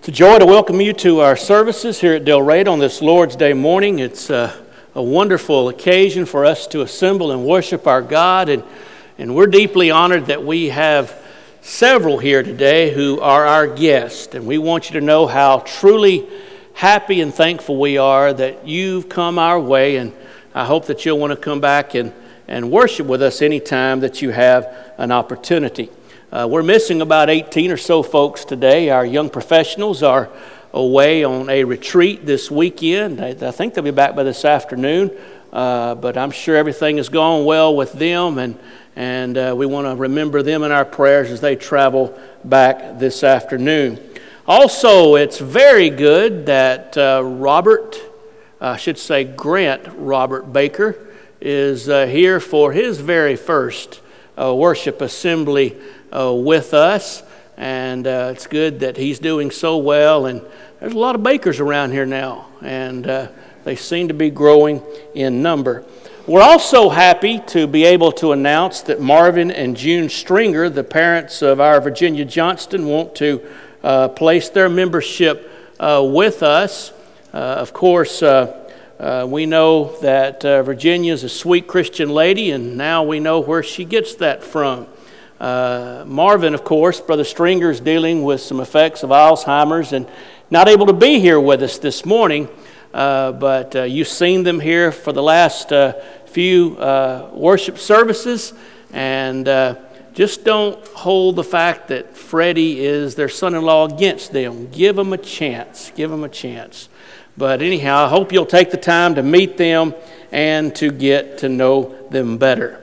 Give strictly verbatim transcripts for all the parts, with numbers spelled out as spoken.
It's a joy to welcome you to our services here at Del Rey on this Lord's Day morning. It's a, a wonderful occasion for us to assemble and worship our God, and, and we're deeply honored that we have several here today who are our guests, and we want you to know how truly happy and thankful we are that you've come our way, and I hope that you'll want to come back and, and worship with us anytime that you have an opportunity. Uh, we're missing about eighteen or so folks today. Our young professionals are away on a retreat this weekend. I, I think they'll be back by this afternoon, uh, but I'm sure everything has gone well with them, and, and uh, we want to remember them in our prayers as they travel back this afternoon. Also, it's very good that uh, Robert, I should say Grant Robert Baker, is uh, here for his very first uh, worship assembly Uh, with us, and uh, it's good that he's doing so well. And there's a lot of bakers around here now, and uh, they seem to be growing in number. We're also happy to be able to announce that Marvin and June Stringer, the parents of our Virginia Johnston, want to uh, place their membership uh, with us. Uh, of course, uh, uh, we know that uh, Virginia is a sweet Christian lady, and now we know where she gets that from. Uh, Marvin, of course, Brother Stringer, is dealing with some effects of Alzheimer's and not able to be here with us this morning, uh, but uh, you've seen them here for the last uh, few uh, worship services, and uh, just don't hold the fact that Freddie is their son-in-law against them. Give them a chance. Give them a chance. But anyhow, I hope you'll take the time to meet them and to get to know them better.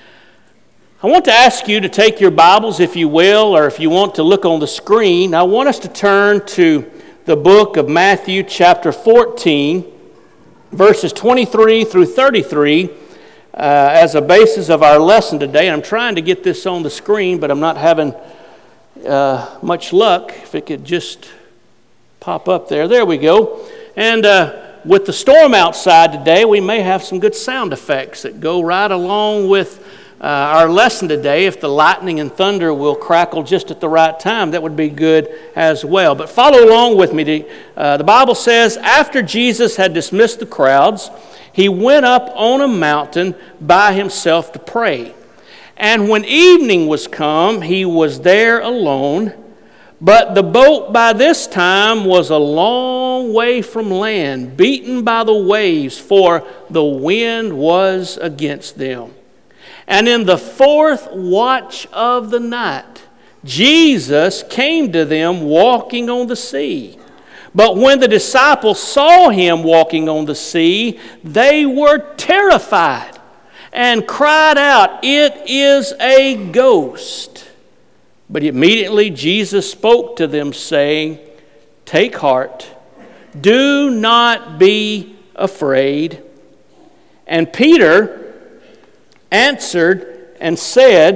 I want to ask you to take your Bibles, if you will, or if you want to look on the screen. I want us to turn to the book of Matthew chapter fourteen, verses twenty-three through thirty-three, uh, as a basis of our lesson today. And I'm trying to get this on the screen, but I'm not having uh, much luck. If it could just pop up there. There we go. And uh, with the storm outside today, we may have some good sound effects that go right along with Uh, our lesson today. If the lightning and thunder will crackle just at the right time, that would be good as well. But follow along with me. Uh, the Bible says, after Jesus had dismissed the crowds, he went up on a mountain by himself to pray. And when evening was come, he was there alone. But the boat by this time was a long way from land, beaten by the waves, for the wind was against them. And in the fourth watch of the night, Jesus came to them walking on the sea. But when the disciples saw him walking on the sea, they were terrified and cried out, "It is a ghost." But immediately Jesus spoke to them, saying, "Take heart, do not be afraid." And Peter answered and said,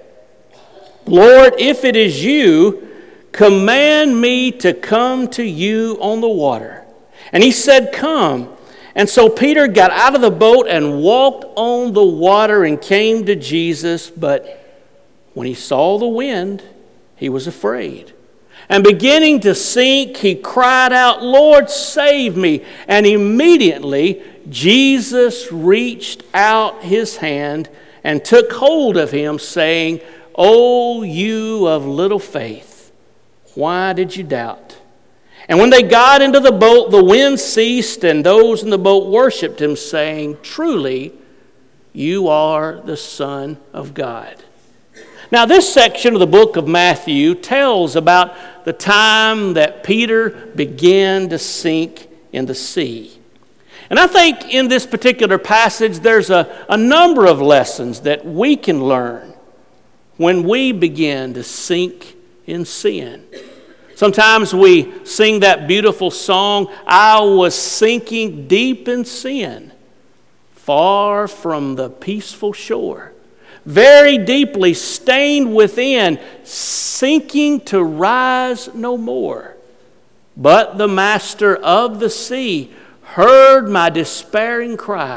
"Lord, if it is you, command me to come to you on the water." And he said, "Come." And so Peter got out of the boat and walked on the water and came to Jesus. But when he saw the wind, he was afraid. And beginning to sink, he cried out, "Lord, save me." And immediately Jesus reached out his hand and took hold of him, saying, "O you of little faith, why did you doubt?" And when they got into the boat, the wind ceased, and those in the boat worshipped him, saying, "Truly, you are the Son of God." Now, this section of the book of Matthew tells about the time that Peter began to sink in the sea. And I think in this particular passage, there's a, a number of lessons that we can learn when we begin to sink in sin. Sometimes we sing that beautiful song, "I was sinking deep in sin, far from the peaceful shore, very deeply stained within, sinking to rise no more. But the master of the sea heard my despairing cry.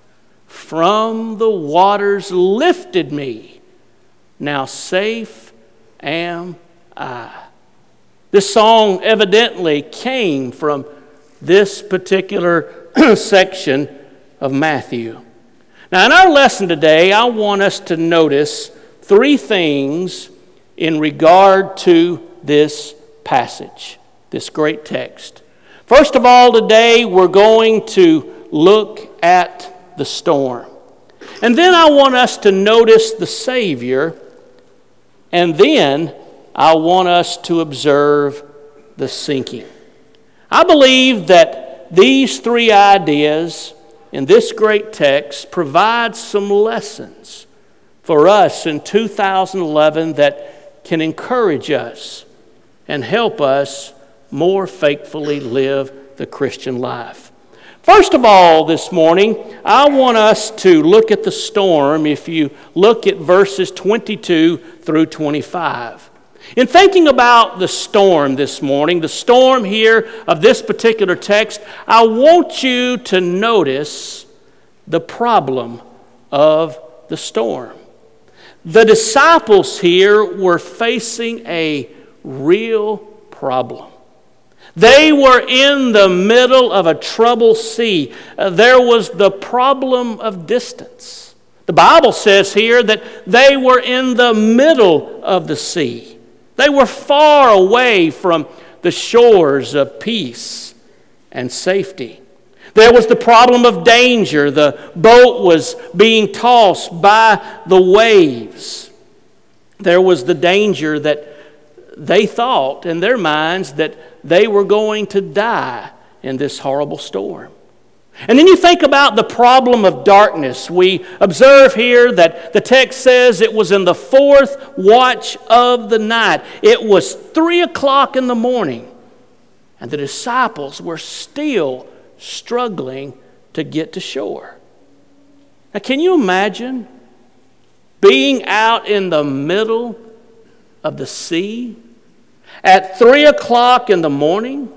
From the waters lifted me. Now safe am I." This song evidently came from this particular section of Matthew. Now, in our lesson today, I want us to notice three things in regard to this passage, this great text. First of all, today we're going to look at the storm. And then I want us to notice the Savior. And then I want us to observe the sinking. I believe that these three ideas in this great text provide some lessons for us in two thousand eleven that can encourage us and help us more faithfully live the Christian life. First of all, this morning, I want us to look at the storm if you look at verses twenty-two through twenty-five. In thinking about the storm this morning, the storm here of this particular text, I want you to notice the problem of the storm. The disciples here were facing a real problem. They were in the middle of a troubled sea. Uh, there was the problem of distance. The Bible says here that they were in the middle of the sea. They were far away from the shores of peace and safety. There was the problem of danger. The boat was being tossed by the waves. There was the danger that they thought in their minds that they were going to die in this horrible storm. And then you think about the problem of darkness. We observe here that the text says it was in the fourth watch of the night. It was three o'clock in the morning, and the disciples were still struggling to get to shore. Now, can you imagine being out in the middle of the sea at three o'clock in the morning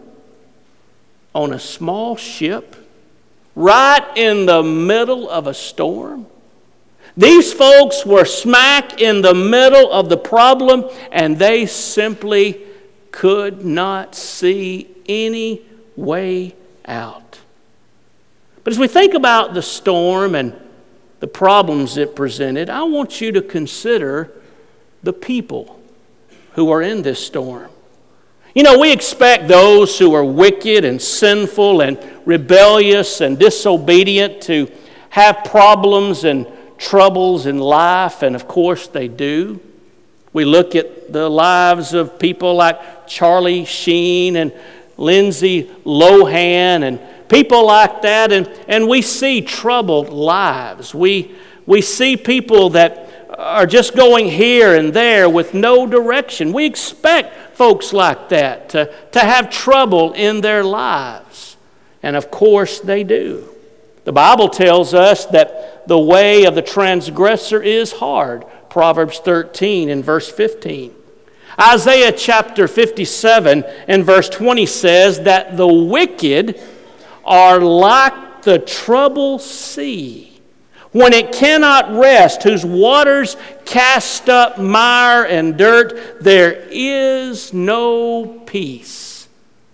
on a small ship, right in the middle of a storm? These folks were smack in the middle of the problem, and they simply could not see any way out. But as we think about the storm and the problems it presented, I want you to consider the people who are in this storm. You know, we expect those who are wicked and sinful and rebellious and disobedient to have problems and troubles in life, and of course they do. We look at the lives of people like Charlie Sheen and Lindsay Lohan and people like that, and, and we see troubled lives. We, we see people that are just going here and there with no direction. We expect folks like that to, to have trouble in their lives. And of course they do. The Bible tells us that the way of the transgressor is hard. Proverbs thirteen and verse fifteen. Isaiah chapter fifty-seven and verse twenty says that the wicked are like the troubled sea, when it cannot rest, whose waters cast up mire and dirt. There is no peace,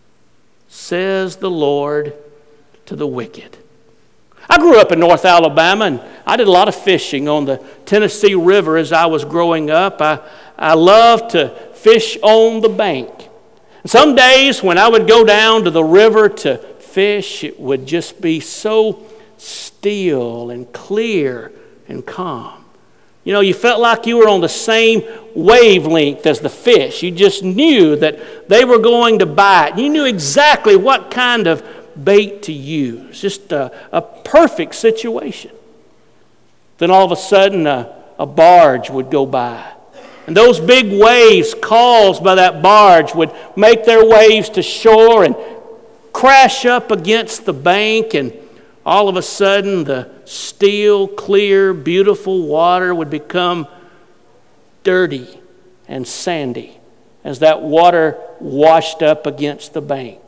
says the Lord to the wicked. I grew up in North Alabama, and I did a lot of fishing on the Tennessee River as I was growing up. I, I loved to fish on the bank. And some days when I would go down to the river to fish, it would just be so still and clear and calm. You know, you felt like you were on the same wavelength as the fish. You just knew that they were going to bite. You knew exactly what kind of bait to use. Just a, a perfect situation. Then all of a sudden a, a barge would go by. And those big waves caused by that barge would make their waves to shore and crash up against the bank, and all of a sudden the still, clear, beautiful water would become dirty and sandy as that water washed up against the bank.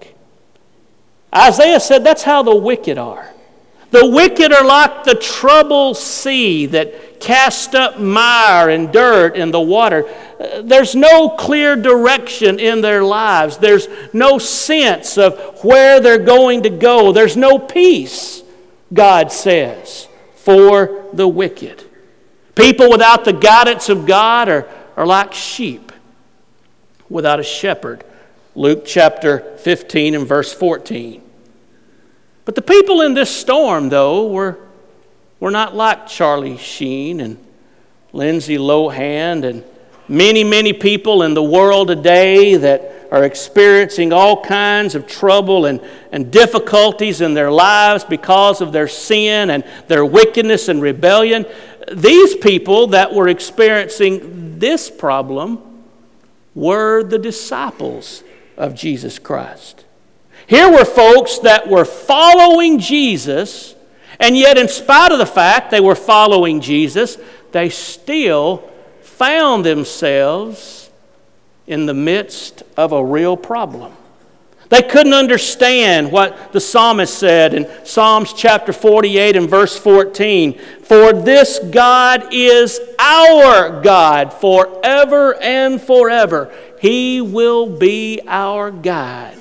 Isaiah said that's how the wicked are. The wicked are like the troubled sea that cast up mire and dirt in the water. There's no clear direction in their lives. There's no sense of where they're going to go. There's no peace, God says, for the wicked. People without the guidance of God are, are like sheep without a shepherd. Luke chapter fifteen and verse fourteen. But the people in this storm, though, were, were not like Charlie Sheen and Lindsay Lohan and many, many people in the world today that are experiencing all kinds of trouble and, and difficulties in their lives because of their sin and their wickedness and rebellion. These people that were experiencing this problem were the disciples of Jesus Christ. Here were folks that were following Jesus, and yet in spite of the fact they were following Jesus, they still found themselves in the midst of a real problem. They couldn't understand what the psalmist said in Psalms chapter forty-eight and verse fourteen. For this God is our God forever and forever. He will be our guide,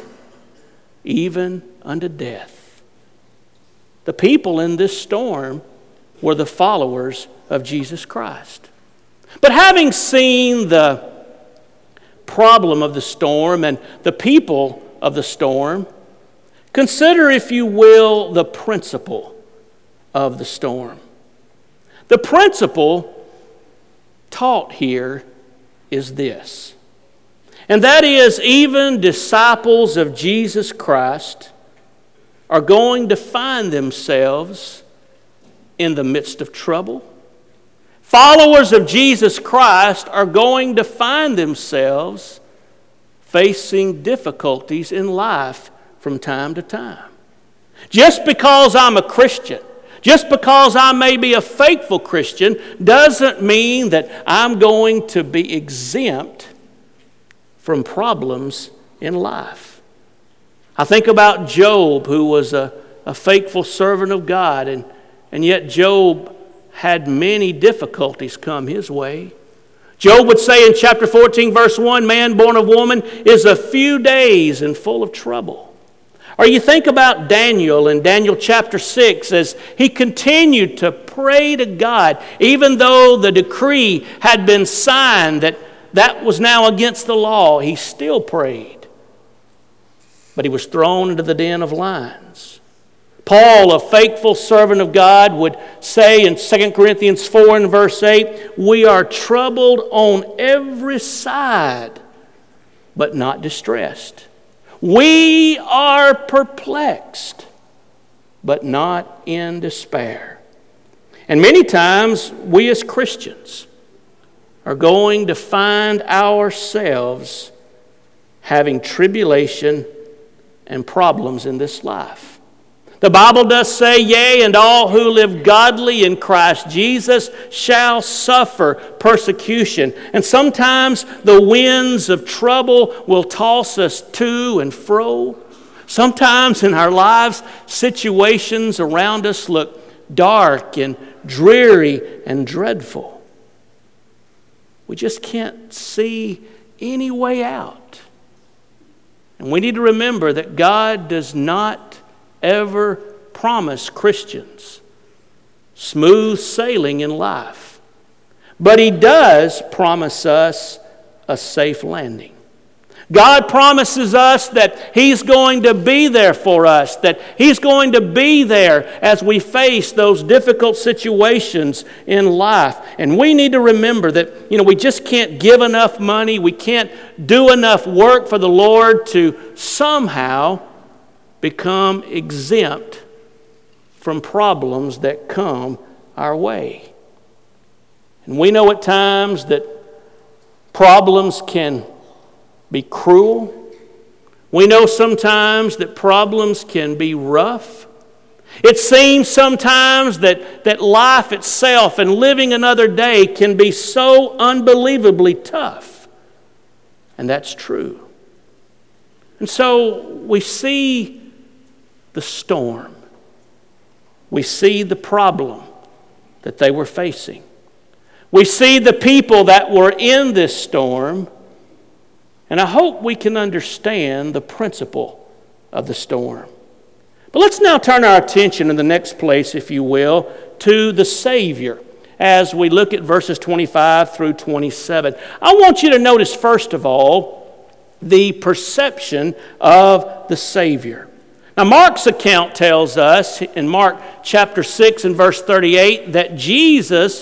even unto death. The people in this storm were the followers of Jesus Christ. But having seen the problem of the storm and the people of the storm, consider, if you will, the principle of the storm. The principle taught here is this, and that is, even disciples of Jesus Christ are going to find themselves in the midst of trouble. Followers of Jesus Christ are going to find themselves facing difficulties in life from time to time. Just because I'm a Christian, just because I may be a faithful Christian, doesn't mean that I'm going to be exempt from problems in life. I think about Job, who was a, a faithful servant of God, and, and yet Job had many difficulties come his way. Job would say in chapter fourteen, verse one, man born of woman is a few days and full of trouble. Or you think about Daniel in Daniel chapter six, as he continued to pray to God, even though the decree had been signed that that was now against the law, he still prayed. But he was thrown into the den of lions. Paul, a faithful servant of God, would say in Second Corinthians four and verse eight, we are troubled on every side, but not distressed. We are perplexed, but not in despair. And many times, we as Christians are going to find ourselves having tribulation and problems in this life. The Bible does say, yea, and all who live godly in Christ Jesus shall suffer persecution. And sometimes the winds of trouble will toss us to and fro. Sometimes in our lives, situations around us look dark and dreary and dreadful. We just can't see any way out. And we need to remember that God does not ever promise Christians smooth sailing in life. But He does promise us a safe landing. God promises us that He's going to be there for us, that He's going to be there as we face those difficult situations in life. And we need to remember that, you know, we just can't give enough money, we can't do enough work for the Lord to somehow become exempt from problems that come our way. And we know at times that problems can be cruel. We know sometimes that problems can be rough. It seems sometimes that, that life itself and living another day can be so unbelievably tough. And that's true. And so we see the storm. We see the problem that they were facing. We see the people that were in this storm, and I hope we can understand the principle of the storm. But let's now turn our attention in the next place, if you will, to the Savior as we look at verses twenty-five through twenty-seven. I want you to notice, first of all, the perception of the Savior. Now, Mark's account tells us in Mark chapter six and verse thirty-eight that Jesus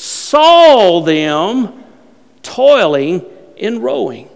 saw them toiling in rowing.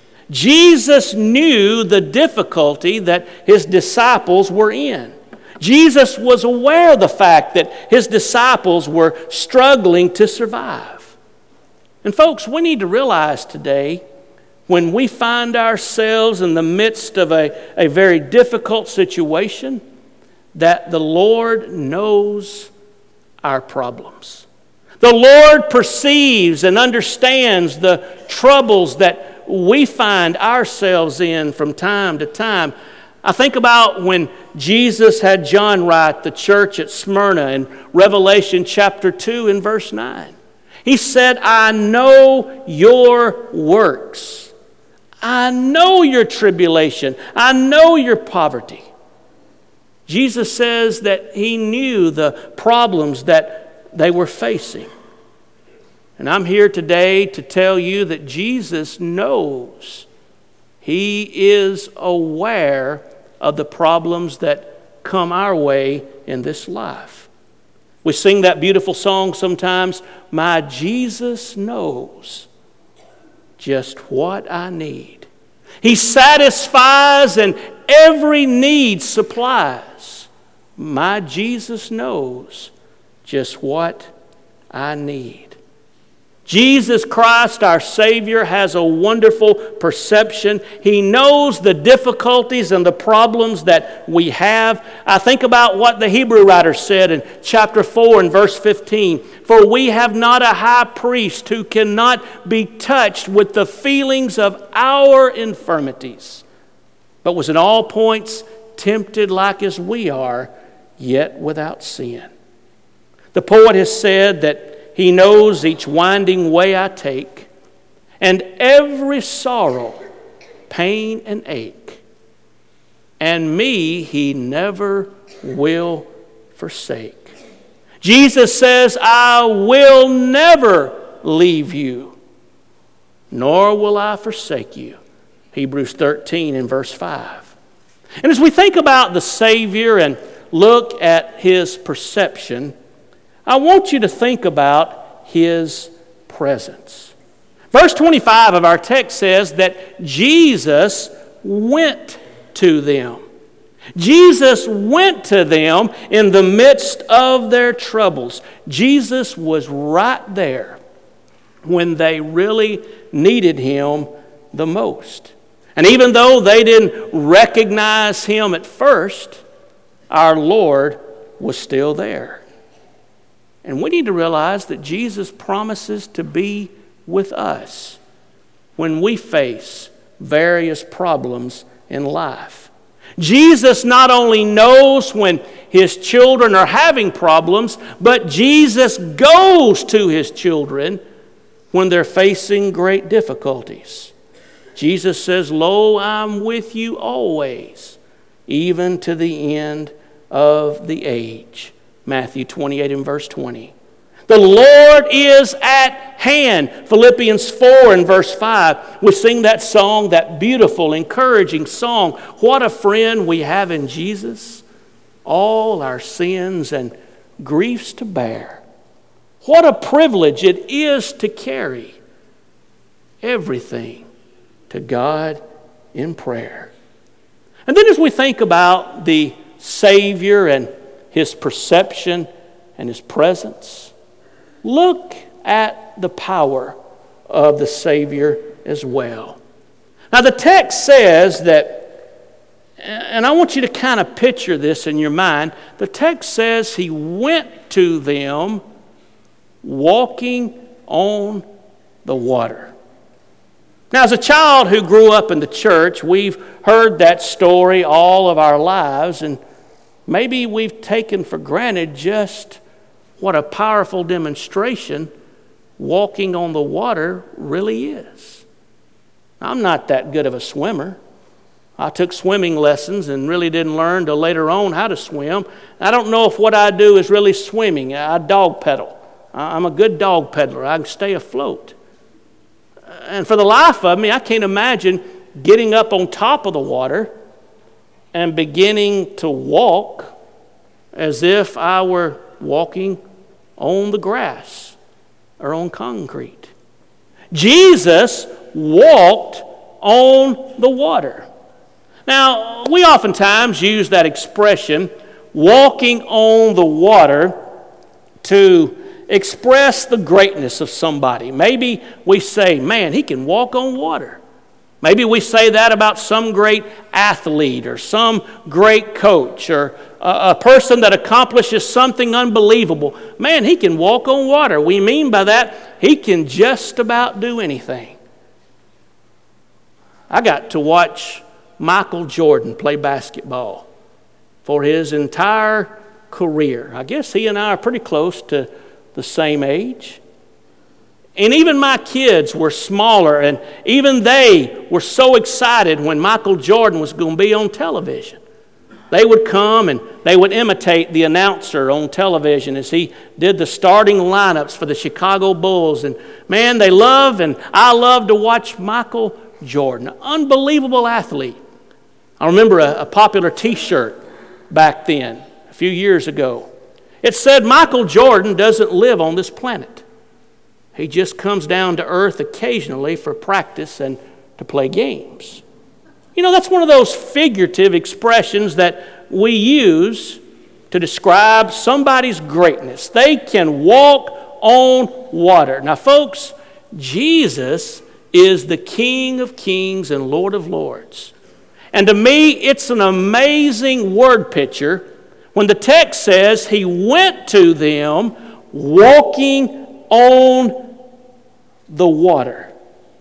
Jesus knew the difficulty that his disciples were in. Jesus was aware of the fact that his disciples were struggling to survive. And folks, we need to realize today, when we find ourselves in the midst of a, a very difficult situation, that the Lord knows our problems. The Lord perceives and understands the troubles that we find ourselves in from time to time. I think about when Jesus had John write the church at Smyrna in Revelation chapter two and verse nine. He said, I know your works. I know your tribulation. I know your poverty. Jesus says that he knew the problems that they were facing. And I'm here today to tell you that Jesus knows. He is aware of the problems that come our way in this life. We sing that beautiful song sometimes, my Jesus knows just what I need. He satisfies and every need supplies. My Jesus knows just what I need. Jesus Christ, our Savior, has a wonderful perception. He knows the difficulties and the problems that we have. I think about what the Hebrew writer said in chapter four and verse fifteen. For we have not a high priest who cannot be touched with the feelings of our infirmities, but was in all points tempted like as we are, yet without sin. The poet has said that he knows each winding way I take, and every sorrow, pain, and ache. And me he never will forsake. Jesus says, I will never leave you, nor will I forsake you. Hebrews thirteen and verse five. And as we think about the Savior and look at his perception, I want you to think about his presence. Verse twenty-five of our text says that Jesus went to them. Jesus went to them in the midst of their troubles. Jesus was right there when they really needed him the most. And even though they didn't recognize him at first, our Lord was still there. And we need to realize that Jesus promises to be with us when we face various problems in life. Jesus not only knows when his children are having problems, but Jesus goes to his children when they're facing great difficulties. Jesus says, Lo, I'm with you always, even to the end of the age. Matthew twenty-eight and verse twenty. The Lord is at hand. Philippians four and verse five. We sing that song, that beautiful, encouraging song. What a friend we have in Jesus. All our sins and griefs to bear. What a privilege it is to carry everything to God in prayer. And then as we think about the Savior and his perception and his presence, look at the power of the Savior as well. Now the text says that, and I want you to kind of picture this in your mind, the text says he went to them walking on the water. Now as a child who grew up in the church, we've heard that story all of our lives, and maybe we've taken for granted just what a powerful demonstration walking on the water really is. I'm not that good of a swimmer. I took swimming lessons and really didn't learn till later on how to swim. I don't know if what I do is really swimming. I dog pedal. I'm a good dog peddler. I can stay afloat. And for the life of me, I can't imagine getting up on top of the water and beginning to walk as if I were walking on the grass or on concrete. Jesus walked on the water. Now, we oftentimes use that expression, walking on the water, to express the greatness of somebody. Maybe we say, man, he can walk on water. Maybe we say that about some great athlete or some great coach or a, a person that accomplishes something unbelievable. Man, he can walk on water. We mean by that, he can just about do anything. I got to watch Michael Jordan play basketball for his entire career. I guess he and I are pretty close to the same age. And even my kids were smaller, and even they were so excited when Michael Jordan was going to be on television. They would come and they would imitate the announcer on television as he did the starting lineups for the Chicago Bulls. And man, they love, and I love to watch Michael Jordan, an unbelievable athlete. I remember a, a popular t-shirt back then, a few years ago. It said, Michael Jordan doesn't live on this planet. He just comes down to earth occasionally for practice and to play games. You know, that's one of those figurative expressions that we use to describe somebody's greatness. They can walk on water. Now, folks, Jesus is the King of Kings and Lord of Lords. And to me, it's an amazing word picture when the text says he went to them walking on the water.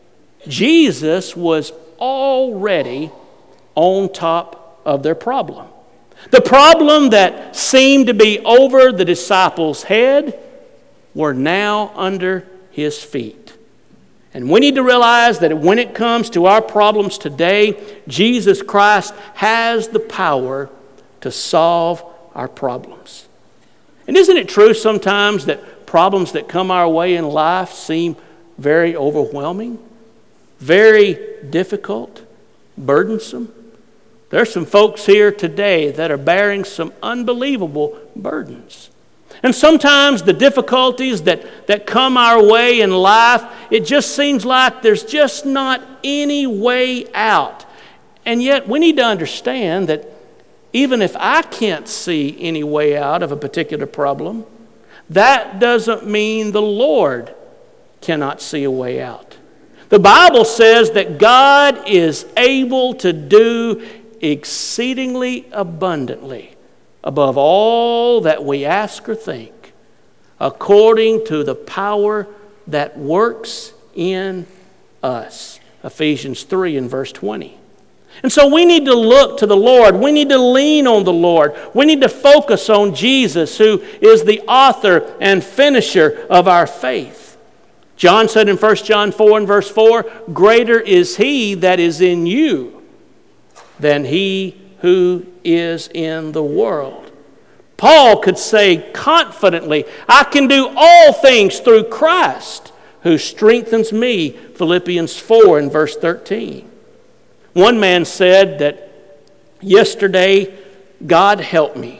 Jesus was already on top of their problem. The problem that seemed to be over the disciples' head were now under his feet. And we need to realize that when it comes to our problems today, Jesus Christ has the power to solve our problems. And isn't it true sometimes that problems that come our way in life seem very overwhelming, very difficult, burdensome? There's some folks here today that are bearing some unbelievable burdens. And sometimes the difficulties that, that come our way in life, it just seems like there's just not any way out. And yet we need to understand that even if I can't see any way out of a particular problem, that doesn't mean the Lord cannot see a way out. The Bible says that God is able to do exceedingly abundantly above all that we ask or think, according to the power that works in us. Ephesians three and verse twenty. And so we need to look to the Lord. We need to lean on the Lord. We need to focus on Jesus, who is the author and finisher of our faith. John said in First John four and verse four, greater is he that is in you than he who is in the world. Paul could say confidently, I can do all things through Christ who strengthens me, Philippians four and verse thirteen. One man said that yesterday God helped me.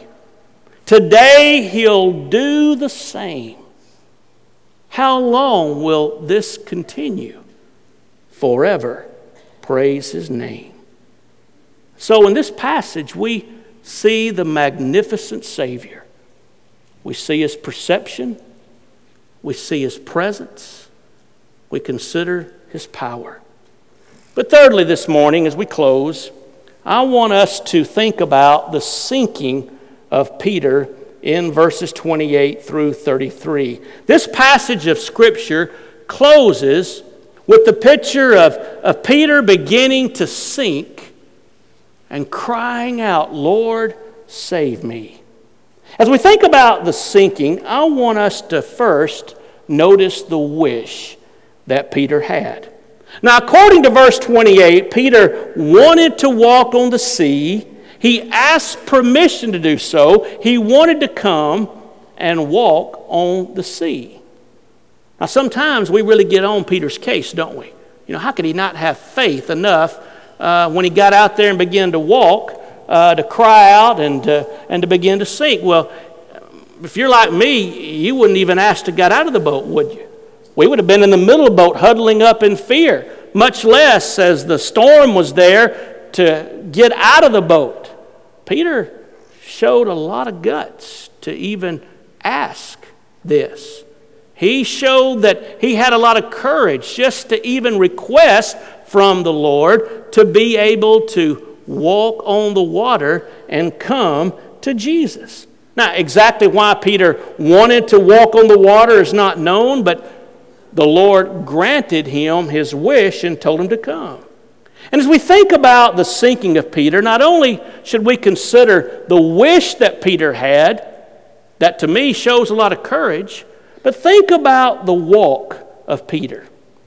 Today he'll do the same. How long will this continue? Forever. Praise his name. So in this passage, we see the magnificent Savior. We see his perception. We see his presence. We consider his power. But thirdly, this morning, as we close, I want us to think about the sinking of Peter in verses twenty-eight through thirty-three. This passage of Scripture closes with the picture of, of Peter beginning to sink and crying out, Lord, save me. As we think about the sinking, I want us to first notice the wish that Peter had. Now, according to verse twenty-eight, Peter wanted to walk on the sea. He asked permission to do so. He wanted to come and walk on the sea. Now, sometimes we really get on Peter's case, don't we? You know, how could he not have faith enough uh, when he got out there and began to walk, uh, to cry out and, uh, and to begin to sink? Well, if you're like me, you wouldn't even ask to get out of the boat, would you? We would have been in the middle of the boat huddling up in fear, much less as the storm was there to get out of the boat. Peter showed a lot of guts to even ask this. He showed that he had a lot of courage just to even request from the Lord to be able to walk on the water and come to Jesus. Now, exactly why Peter wanted to walk on the water is not known, but the Lord granted him his wish and told him to come. And as we think about the sinking of Peter, not only should we consider the wish that Peter had, that to me shows a lot of courage, but think about the walk of Peter.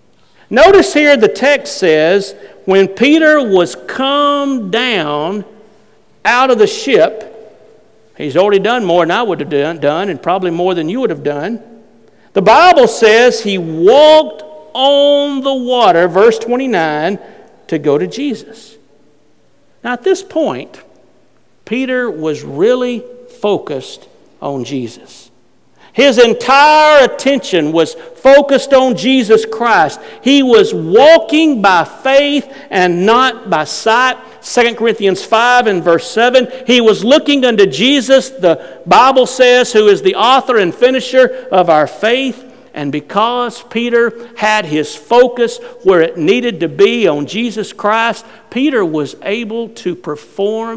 Notice here the text says, when Peter was come down out of the ship, he's already done more than I would have done, and probably more than you would have done. The Bible says he walked on the water, verse twenty-nine, to go to Jesus. Now at this point, Peter was really focused on Jesus. His entire attention was focused on Jesus Christ. He was walking by faith and not by sight. Second Corinthians five and verse seven, he was looking unto Jesus, the Bible says, who is the author and finisher of our faith. And because Peter had his focus where it needed to be on Jesus Christ, Peter was able to perform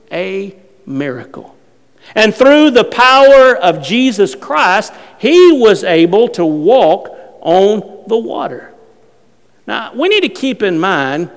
a miracle. And through the power of Jesus Christ, he was able to walk on the water. Now, we need to keep in mind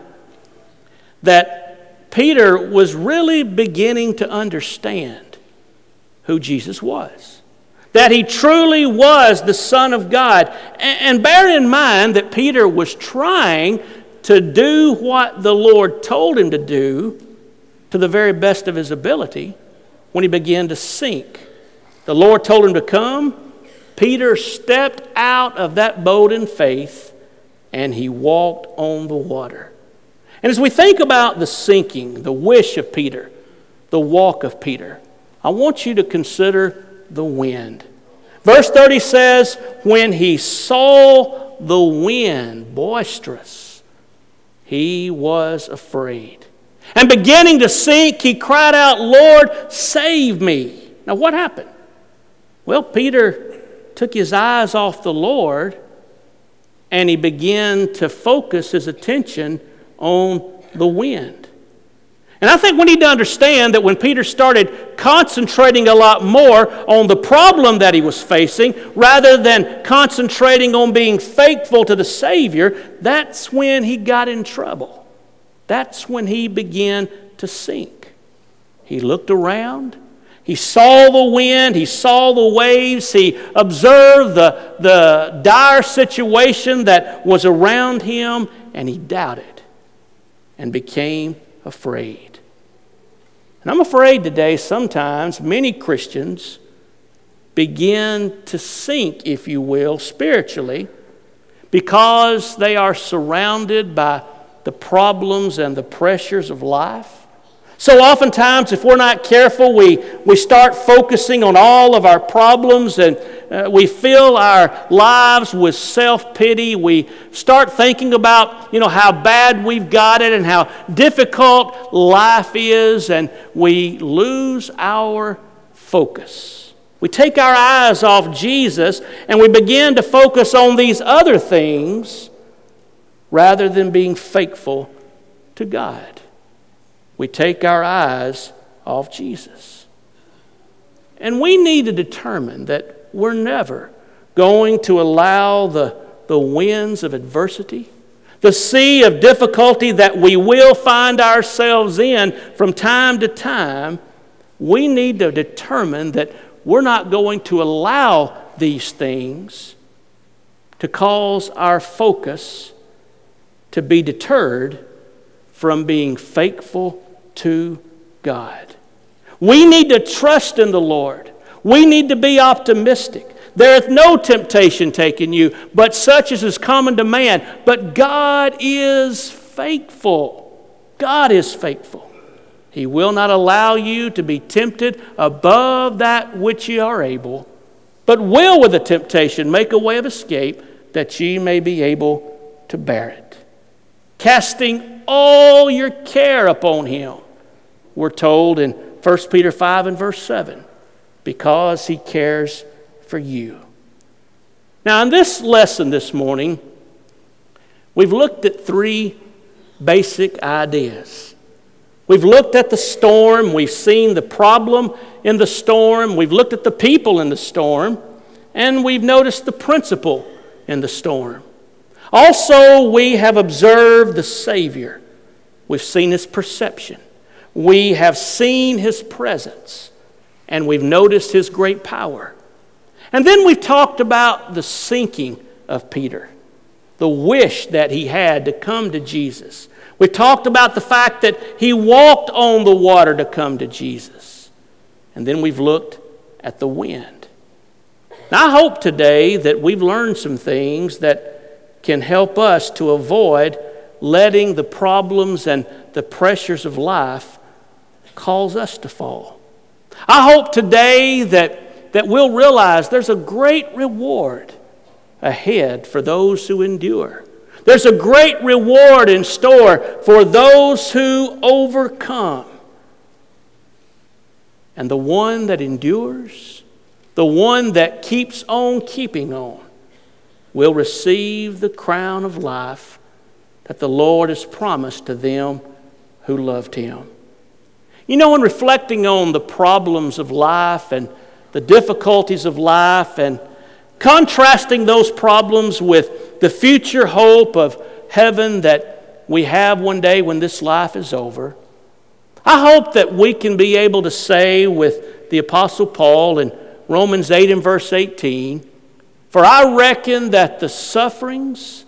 that Peter was really beginning to understand who Jesus was. That he truly was the Son of God. And bear in mind that Peter was trying to do what the Lord told him to do to the very best of his ability when he began to sink. The Lord told him to come. Peter stepped out of that boat in faith and he walked on the water. And as we think about the sinking, the wish of Peter, the walk of Peter, I want you to consider the wind. Verse thirty says, when he saw the wind boisterous, he was afraid. And beginning to sink, he cried out, Lord, save me. Now what happened? Well, Peter took his eyes off the Lord and he began to focus his attention on the wind. And I think we need to understand that when Peter started concentrating a lot more on the problem that he was facing, rather than concentrating on being faithful to the Savior, that's when he got in trouble. That's when he began to sink. He looked around. He saw the wind. He saw the waves. He observed the, the dire situation that was around him, and he doubted and became afraid. And I'm afraid today sometimes many Christians begin to sink, if you will, spiritually because they are surrounded by the problems and the pressures of life. So oftentimes, if we're not careful, we, we start focusing on all of our problems and uh, we fill our lives with self-pity. We start thinking about, you know, how bad we've got it and how difficult life is, and we lose our focus. We take our eyes off Jesus and we begin to focus on these other things rather than being faithful to God. We take our eyes off Jesus. And we need to determine that we're never going to allow the, the winds of adversity, the sea of difficulty that we will find ourselves in from time to time. We need to determine that we're not going to allow these things to cause our focus to be deterred from being faithful to God. We need to trust in the Lord. We need to be optimistic. There is no temptation taking you, but such as is common to man. But God is faithful. God is faithful. He will not allow you to be tempted above that which ye are able, but will with the temptation make a way of escape, that ye may be able to bear it. Casting all your care upon Him, we're told in First Peter five and verse seven, because He cares for you. Now, in this lesson this morning, we've looked at three basic ideas. We've looked at the storm. We've seen the problem in the storm. We've looked at the people in the storm. And we've noticed the principle in the storm. Also, we have observed the Savior. We've seen His perception. We have seen His presence. And we've noticed His great power. And then we talked about the sinking of Peter, the wish that he had to come to Jesus. We talked about the fact that he walked on the water to come to Jesus. And then we've looked at the wind. Now, I hope today that we've learned some things that can help us to avoid letting the problems and the pressures of life cause us to fall. I hope today that that we'll realize there's a great reward ahead for those who endure. There's a great reward in store for those who overcome. And the one that endures, the one that keeps on keeping on, will receive the crown of life that the Lord has promised to them who loved Him. You know, in reflecting on the problems of life and the difficulties of life and contrasting those problems with the future hope of heaven that we have one day when this life is over, I hope that we can be able to say with the Apostle Paul in Romans eight and verse eighteen, "For I reckon that the sufferings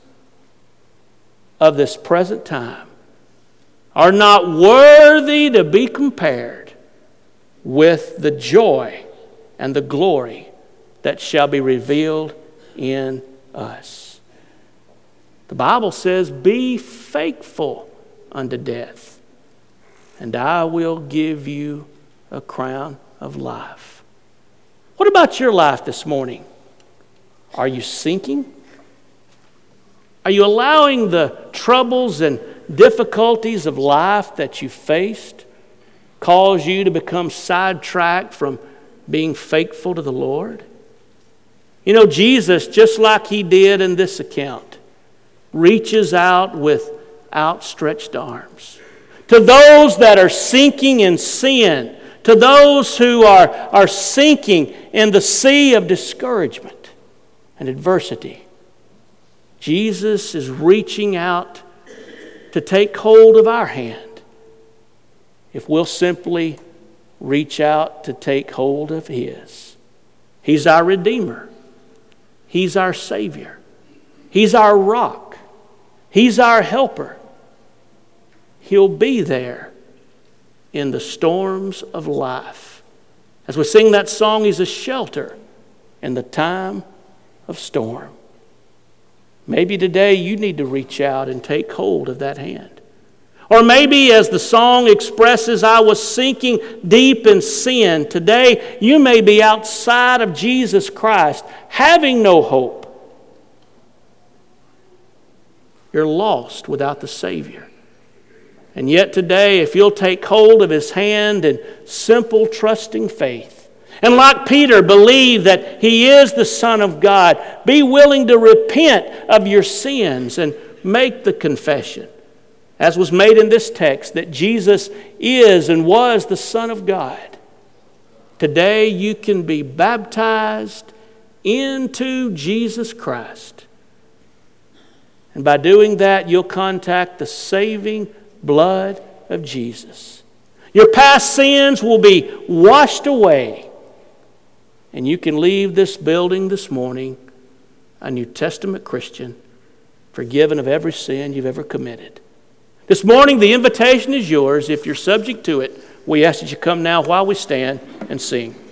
of this present time are not worthy to be compared with the joy and the glory that shall be revealed in us." The Bible says, "Be faithful unto death, and I will give you a crown of life." What about your life this morning? Are you sinking? Are you allowing the troubles and difficulties of life that you faced cause you to become sidetracked from being faithful to the Lord? You know, Jesus, just like He did in this account, reaches out with outstretched arms to those that are sinking in sin, to those who are, are sinking in the sea of discouragement and adversity. Jesus is reaching out to take hold of our hand if we'll simply reach out to take hold of His. He's our Redeemer. He's our Savior. He's our rock. He's our helper. He'll be there in the storms of life. As we sing that song, He's a shelter in the time of storm. Maybe today you need to reach out and take hold of that hand. Or maybe, as the song expresses, I was sinking deep in sin. Today, you may be outside of Jesus Christ, having no hope. You're lost without the Savior. And yet today, if you'll take hold of His hand in simple, trusting faith, and like Peter, believe that He is the Son of God, be willing to repent of your sins and make the confession, as was made in this text, that Jesus is and was the Son of God. Today you can be baptized into Jesus Christ. And by doing that, you'll contact the saving blood of Jesus. Your past sins will be washed away. And you can leave this building this morning a New Testament Christian, forgiven of every sin you've ever committed. This morning, the invitation is yours. If you're subject to it, we ask that you come now while we stand and sing.